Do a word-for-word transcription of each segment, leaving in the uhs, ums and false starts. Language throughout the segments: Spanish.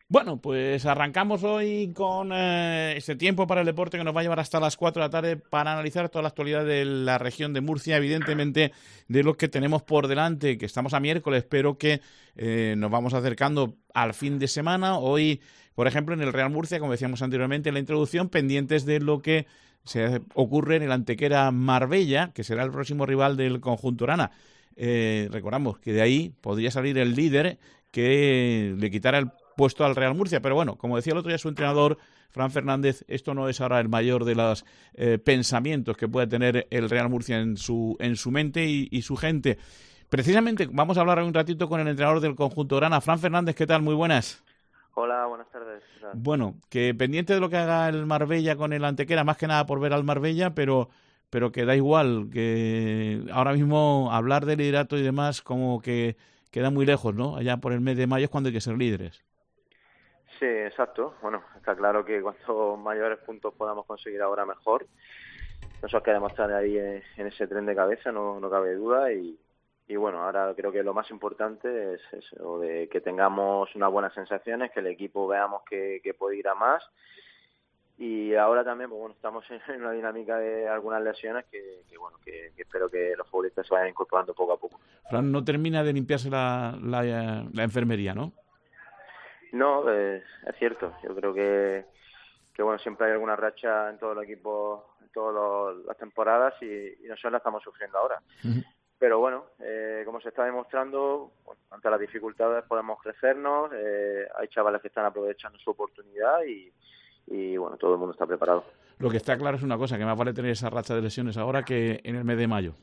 Bueno, pues arrancamos hoy con eh, este tiempo para el deporte que nos va a llevar hasta las cuatro de la tarde para analizar toda la actualidad de la región de Murcia, evidentemente de lo que tenemos por delante, que estamos a miércoles, pero que eh, nos vamos acercando al fin de semana. Hoy, por ejemplo, en el Real Murcia, como decíamos anteriormente en la introducción, pendientes de lo que se ocurre en el Antequera Marbella, que será el próximo rival del conjunto Orana. Eh, recordamos que de ahí podría salir el líder que le quitara el puesto al Real Murcia, pero bueno, como decía el otro día su entrenador, Fran Fernández, esto no es ahora el mayor de los eh, pensamientos que puede tener el Real Murcia en su, en su mente y, y su gente. Precisamente vamos a hablar un ratito con el entrenador del conjunto Orana, Fran Fernández, ¿qué tal? Muy buenas. Hola, buenas tardes. ¿Qué tal? Bueno, que pendiente de lo que haga el Marbella con el Antequera, más que nada por ver al Marbella, pero, pero que da igual, que ahora mismo hablar de liderato y demás como que queda muy lejos, ¿no? Allá por el mes de mayo es cuando hay que ser líderes. Sí, exacto. Bueno, está claro que cuanto mayores puntos podamos conseguir ahora, mejor. Nosotros queremos estar ahí en, en ese tren de cabeza, no, no cabe duda. Y, y bueno, ahora creo que lo más importante es eso, de que tengamos unas buenas sensaciones, que el equipo veamos que, que puede ir a más. Y ahora también, pues bueno, estamos en una dinámica de algunas lesiones que, que bueno, que, que espero que los futbolistas se vayan incorporando poco a poco. Fran no termina de limpiarse la, la, la enfermería, ¿no? No, eh, es cierto. Yo creo que que bueno, siempre hay alguna racha en todos los equipos, en todas las temporadas y, y nosotros la estamos sufriendo ahora. Uh-huh. Pero bueno, eh, como se está demostrando, bueno, ante las dificultades podemos crecernos, eh, hay chavales que están aprovechando su oportunidad y, y bueno, todo el mundo está preparado. Lo que está claro es una cosa, que más vale tener esa racha de lesiones ahora que en el mes de mayo.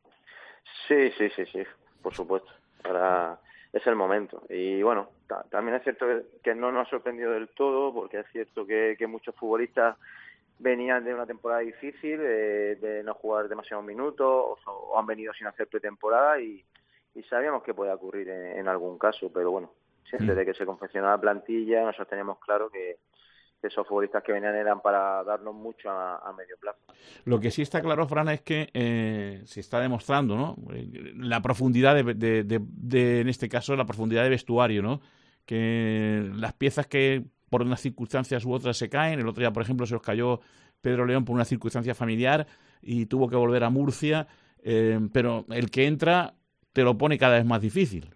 Sí, sí, sí, sí, por supuesto. Ahora es el momento. Y bueno, ta- también es cierto que, que no nos ha sorprendido del todo, porque es cierto que, que muchos futbolistas venían de una temporada difícil, eh, de no jugar demasiados minutos, o, o han venido sin hacer pretemporada y, y sabíamos que podía ocurrir en, en algún caso, pero bueno, Mm. desde que se confeccionó la plantilla nosotros teníamos claro que esos futbolistas que venían eran para darnos mucho a, a medio plazo. Lo que sí está claro, Fran, es que eh, se está demostrando, ¿no? La profundidad de, de, de, de, en este caso, la profundidad de vestuario, ¿no? Que las piezas que por unas circunstancias u otras se caen, el otro día, por ejemplo, se os cayó Pedro León por una circunstancia familiar y tuvo que volver a Murcia, eh, pero el que entra te lo pone cada vez más difícil.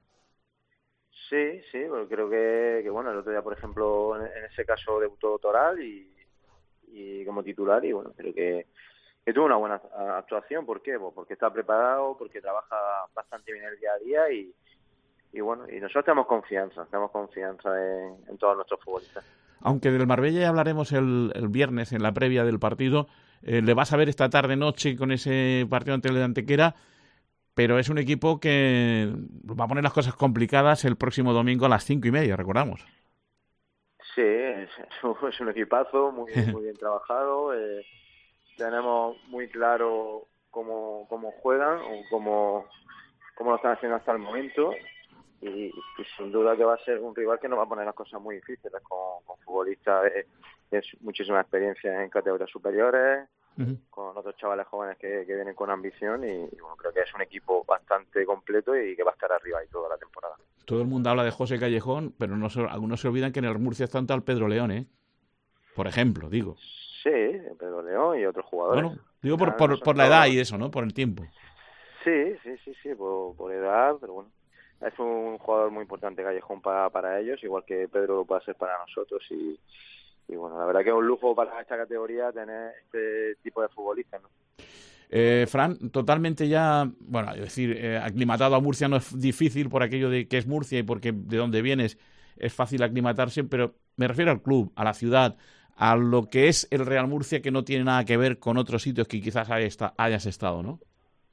Sí, sí, porque creo que, que bueno, el otro día, por ejemplo, en, en ese caso debutó Toral y, y como titular y bueno, creo que, que tuvo una buena actuación. ¿Por qué? Pues porque está preparado, porque trabaja bastante bien el día a día y, y bueno, y nosotros tenemos confianza, tenemos confianza en, en todos nuestros futbolistas. Aunque del Marbella ya hablaremos el, el viernes en la previa del partido, eh, le vas a ver esta tarde-noche con ese partido ante el de Antequera, pero es un equipo que va a poner las cosas complicadas el próximo domingo a las cinco y media, recordamos. Sí, es, es un equipazo muy muy bien trabajado. Eh, tenemos muy claro cómo, cómo juegan o cómo, cómo lo están haciendo hasta el momento. Y, y sin duda que va a ser un rival que nos va a poner las cosas muy difíciles, con, con futbolistas de, de muchísima experiencia en categorías superiores, Uh-huh. con otros chavales jóvenes que, que vienen con ambición y, y bueno, creo que es un equipo bastante completo y que va a estar arriba ahí toda la temporada. Todo el mundo habla de José Callejón, pero no se, algunos se olvidan que en el Murcia está un tal Pedro León, ¿eh? Por ejemplo, digo. Sí, Pedro León y otros jugadores. Bueno, Al digo por, final por, por la edad nosotros... y eso, ¿no? Por el tiempo. Sí, sí, sí, sí, por, por edad, pero bueno. Es un jugador muy importante Callejón para, para ellos, igual que Pedro lo puede ser para nosotros y, y bueno, la verdad que es un lujo para esta categoría tener este tipo de futbolistas, ¿no? Eh, Fran, totalmente ya, bueno, es decir, eh, aclimatado a Murcia no es difícil por aquello de que es Murcia y porque de donde vienes es fácil aclimatarse, pero me refiero al club, a la ciudad, a lo que es el Real Murcia que no tiene nada que ver con otros sitios que quizás hayas estado, ¿no?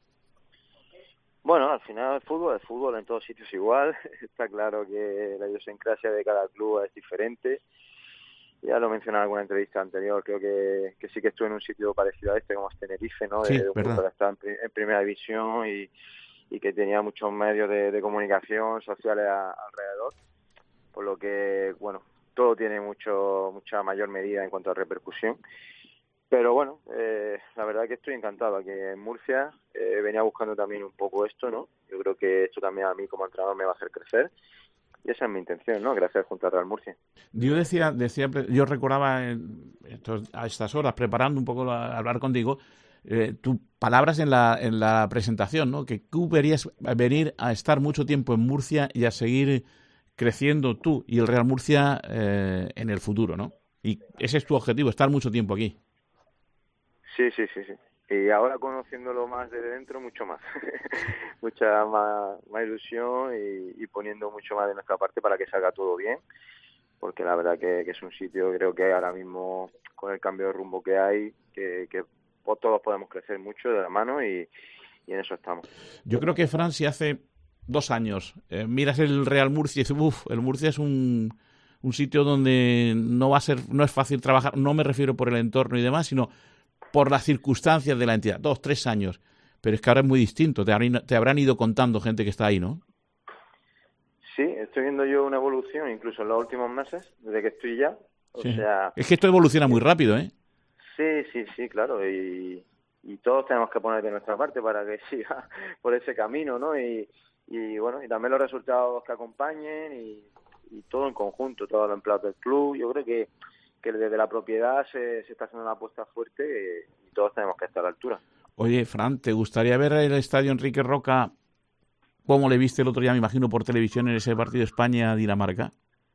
Bueno, al final el fútbol, el fútbol en todos sitios igual. Está claro que la idiosincrasia de cada club es diferente. Ya lo mencioné en alguna entrevista anterior, creo que, que sí que estuve en un sitio parecido a este, como es Tenerife, ¿no? De, Sí, de un club verdad. que está en, en primera división y, y que tenía muchos medios de, de comunicación sociales a, alrededor, por lo que, bueno, todo tiene mucho mucha mayor medida en cuanto a repercusión. Pero bueno, eh, la verdad que estoy encantado aquí en Murcia. Eh, venía buscando también un poco esto, ¿no? Yo creo que esto también a mí como entrenador me va a hacer crecer. y esa es mi intención, ¿no? Gracias junto al Real Murcia. Yo decía, decía, yo recordaba en estos, a estas horas, preparando un poco a hablar contigo, eh, tus palabras en la, en la presentación, ¿no? Que tú verías venir a estar mucho tiempo en Murcia y a seguir creciendo tú y el Real Murcia eh, en el futuro, ¿no? Y ese es tu objetivo, estar mucho tiempo aquí. Sí, sí, sí, sí. Y ahora conociéndolo más desde dentro, mucho más. Mucha más, más ilusión y, y poniendo mucho más de nuestra parte para que salga todo bien. Porque la verdad que, que es un sitio, creo que ahora mismo, con el cambio de rumbo que hay, que, que todos podemos crecer mucho de la mano y, y en eso estamos. Yo creo que, Fran, si hace dos años eh, miras el Real Murcia y dices, uff, el Murcia es un, un sitio donde no va a ser, no es fácil trabajar, no me refiero por el entorno y demás, sino por las circunstancias de la entidad, dos, tres años. Pero es que ahora es muy distinto, te habrán, te habrán ido contando gente que está ahí, ¿no? Sí, estoy viendo yo una evolución incluso en los últimos meses, desde que estoy ya. O Sí. sea, es que esto evoluciona muy rápido, ¿eh? Sí, sí, sí, claro, y, y todos tenemos que poner de nuestra parte para que siga por ese camino, ¿no? Y, y bueno, y también los resultados que acompañen y, y todo en conjunto, todos los empleados del club. Yo creo que, que desde la propiedad se, se está haciendo una apuesta fuerte eh, y todos tenemos que estar a la altura. Oye, Fran, ¿te gustaría ver el estadio Enrique Roca como le viste el otro día, me imagino, por televisión en ese partido España-Dinamarca?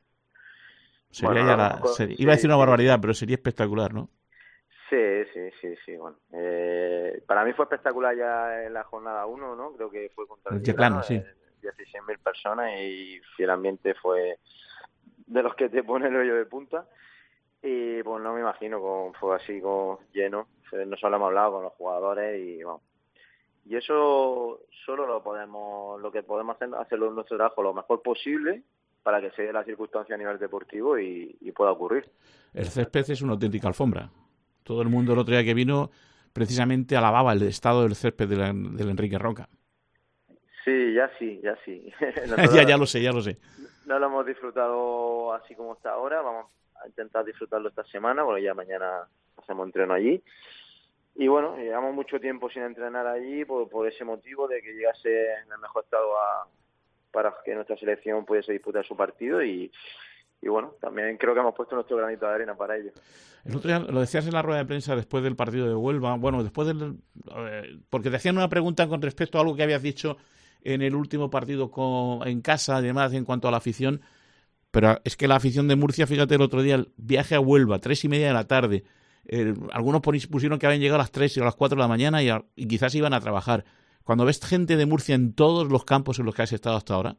Sería Bueno, ya a lo la, mejor, sería, iba a sí, decir una sí, barbaridad, pero sería espectacular, ¿no? sí, sí, sí, sí, bueno. Eh, para mí fue espectacular ya en la jornada uno, ¿no? Creo que fue contra el El Yeclano, Yeclano, sí. eh, dieciséis mil personas y el ambiente fue de los que te pone el hoyo de punta. Y pues no me imagino con fue así con lleno. Nosotros hemos hablado con los jugadores y vamos. Y eso solo lo podemos, lo que podemos hacer, hacerlo en nuestro trabajo lo mejor posible para que se dé la circunstancia a nivel deportivo y, y pueda ocurrir. El césped es una auténtica alfombra. Todo el mundo el otro día que vino precisamente alababa el estado del césped del, del Enrique Roca. Sí, ya sí, ya sí. ya, ya lo sé, ya lo sé. No lo hemos disfrutado así como está ahora. Vamos a intentar disfrutarlo esta semana, porque ya mañana hacemos entreno allí. Y bueno, llevamos mucho tiempo sin entrenar allí por, por ese motivo de que llegase en el mejor estado a, para que nuestra selección pudiese disputar su partido y, y bueno, también creo que hemos puesto nuestro granito de arena para ello. El otro día lo decías en la rueda de prensa después del partido de Huelva, bueno, después del... Eh, porque te hacían una pregunta con respecto a algo que habías dicho en el último partido con, en casa, además, en cuanto a la afición, pero es que la afición de Murcia, fíjate, el otro día, el viaje a Huelva, tres y media de la tarde, eh, algunos pusieron que habían llegado a las tres y a las cuatro de la mañana y, a, y quizás iban a trabajar. Cuando ves gente de Murcia en todos los campos en los que has estado hasta ahora...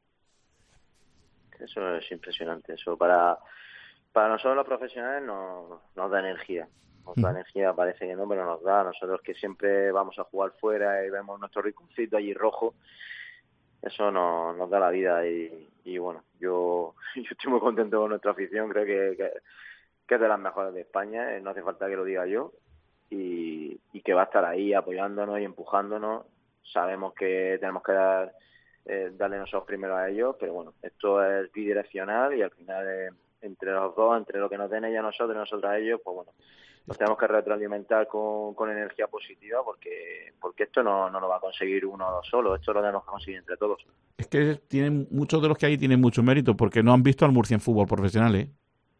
Eso es impresionante, eso para... Para nosotros los profesionales nos, nos da energía, nos da energía, parece que no, pero nos da. Nosotros que siempre vamos a jugar fuera y vemos nuestro rinconcito allí rojo, eso nos, nos da la vida y, y bueno, yo, yo estoy muy contento con nuestra afición, creo que, que, que es de las mejores de España, no hace falta que lo diga yo, y, y que va a estar ahí apoyándonos y empujándonos. Sabemos que tenemos que dar, eh, darle nosotros primero a ellos, pero bueno, esto es bidireccional y al final es... entre los dos, entre lo que nos den ellos a nosotros y nosotros a ellos, pues bueno, nos tenemos que retroalimentar con, con energía positiva porque porque esto no, no lo va a conseguir uno o dos solo, esto lo tenemos que conseguir entre todos. Es que tienen muchos de los que hay tienen mucho mérito porque no han visto al Murcia en fútbol profesional, ¿eh?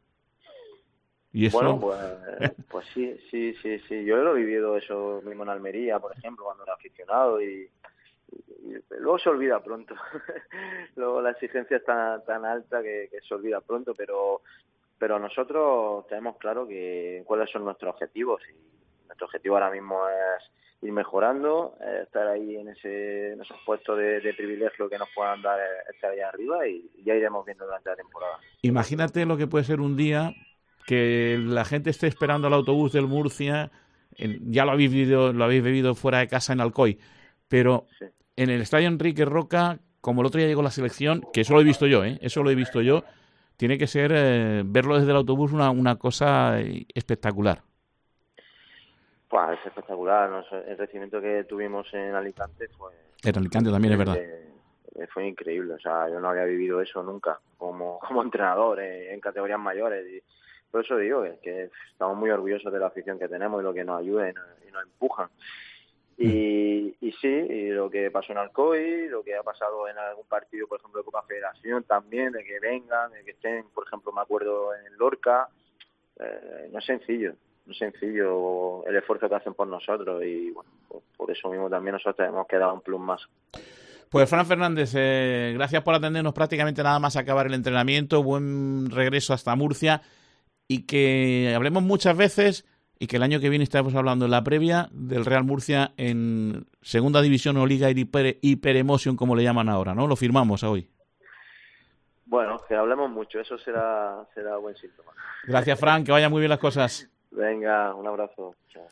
Y eso... Bueno, pues, pues sí, sí, sí, sí, yo lo he vivido eso mismo en Almería, por ejemplo, cuando era aficionado y y luego se olvida pronto. Luego la exigencia es tan, tan alta que, que se olvida pronto, pero pero nosotros tenemos claro que cuáles son nuestros objetivos y nuestro objetivo ahora mismo es ir mejorando, eh, estar ahí en ese en esos puestos de, de privilegio que nos puedan dar, eh, estar allá arriba y ya iremos viendo durante la temporada. Imagínate lo que puede ser un día que la gente esté esperando al autobús del Murcia, en, ya lo habéis vivido, lo habéis vivido fuera de casa en Alcoy, pero sí. En el estadio Enrique Roca, como el otro día llegó la selección, que eso lo he visto yo, ¿eh? Eso lo he visto yo, tiene que ser eh, verlo desde el autobús una, una cosa espectacular. Pues es espectacular, ¿no? El recibimiento que tuvimos en Alicante fue... En Alicante también, es verdad. Eh, fue increíble, o sea, yo no había vivido eso nunca como, como entrenador eh, en categorías mayores y por eso digo que, que estamos muy orgullosos de la afición que tenemos y lo que nos ayuda y nos, y nos empujan. Y, y sí, y lo que pasó en Alcoy, lo que ha pasado en algún partido, por ejemplo, de Copa Federación también, de que vengan, de que estén, por ejemplo, me acuerdo en Lorca, eh, no es sencillo, no es sencillo el esfuerzo que hacen por nosotros y bueno, pues por eso mismo también nosotros hemos quedado un plus más. Pues Fran Fernández, eh, gracias por atendernos prácticamente nada más acabar el entrenamiento, buen regreso hasta Murcia y que hablemos muchas veces y que el año que viene estemos hablando en la previa del Real Murcia en Segunda División o Liga Hiper, Hiper Emotion, como le llaman ahora, ¿no? Lo firmamos hoy. Bueno, que hablemos mucho, eso será será buen síntoma. Gracias, Fran, que vayan muy bien las cosas. Venga, un abrazo. Chao.